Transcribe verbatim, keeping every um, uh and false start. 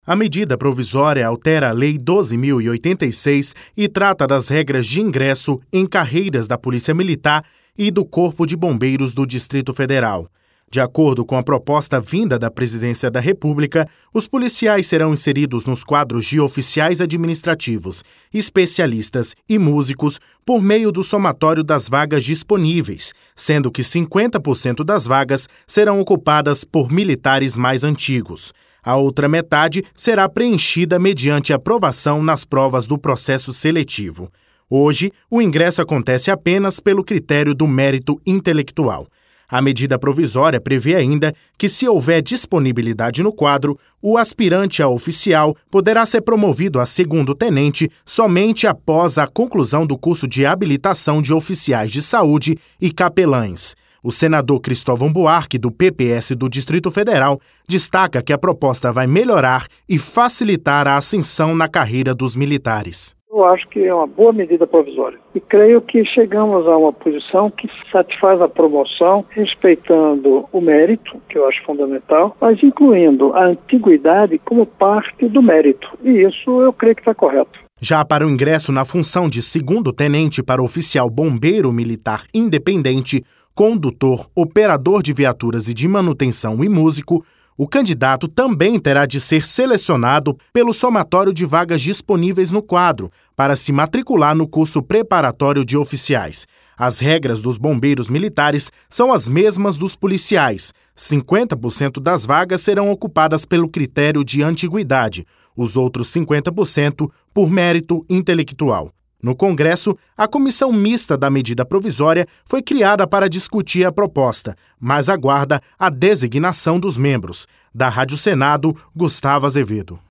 A medida provisória altera a Lei doze mil e oitenta e seis e trata das regras de ingresso em carreiras da Polícia Militar e do Corpo de Bombeiros do Distrito Federal. De acordo com a proposta vinda da Presidência da República, os policiais serão inseridos nos quadros de oficiais administrativos, especialistas e músicos por meio do somatório das vagas disponíveis, sendo que cinquenta por cento das vagas serão ocupadas por militares mais antigos. A outra metade será preenchida mediante aprovação nas provas do processo seletivo. Hoje, o ingresso acontece apenas pelo critério do mérito intelectual. A medida provisória prevê ainda que, se houver disponibilidade no quadro, o aspirante a oficial poderá ser promovido a segundo-tenente somente após a conclusão do curso de habilitação de oficiais de saúde e capelães. O senador Cristóvão Buarque, do P P S do Distrito Federal, destaca que a proposta vai melhorar e facilitar a ascensão na carreira dos militares. Eu acho que é uma boa medida provisória e creio que chegamos a uma posição que satisfaz a promoção, respeitando o mérito, que eu acho fundamental, mas incluindo a antiguidade como parte do mérito, e isso eu creio que está correto. Já para o ingresso na função de segundo-tenente para oficial bombeiro militar independente, condutor, operador de viaturas e de manutenção e músico, o candidato também terá de ser selecionado pelo somatório de vagas disponíveis no quadro para se matricular no curso preparatório de oficiais. As regras dos bombeiros militares são as mesmas dos policiais. cinquenta por cento das vagas serão ocupadas pelo critério de antiguidade, os outros cinquenta por cento por mérito intelectual. No Congresso, a comissão mista da medida provisória foi criada para discutir a proposta, mas aguarda a designação dos membros. Da Rádio Senado, Gustavo Azevedo.